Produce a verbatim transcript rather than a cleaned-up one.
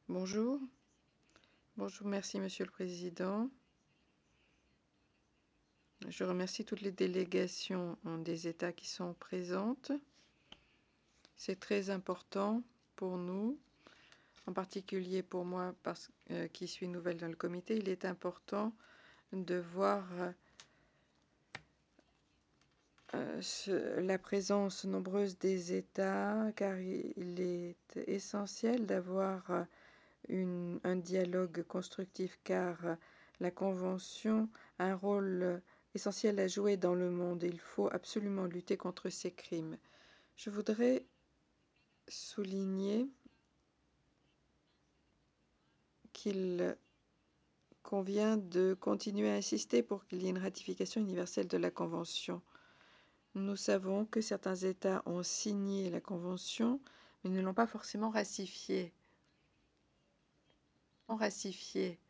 Bonjour. Bonjour, merci Monsieur le Président. Je remercie toutes les délégations euh, des États qui sont présentes. C'est très important pour nous, en particulier pour moi parce, euh, qui suis nouvelle dans le comité. Il est important de voir euh, ce, la présence nombreuse des États, car il est essentiel d'avoir euh, une, un dialogue constructif, car la Convention a un rôle essentiel à jouer dans le monde et il faut absolument lutter contre ces crimes. Je voudrais souligner qu'il convient de continuer à insister pour qu'il y ait une ratification universelle de la Convention. Nous savons que certains États ont signé la Convention, mais ne l'ont pas forcément ratifiée. Ratifiée.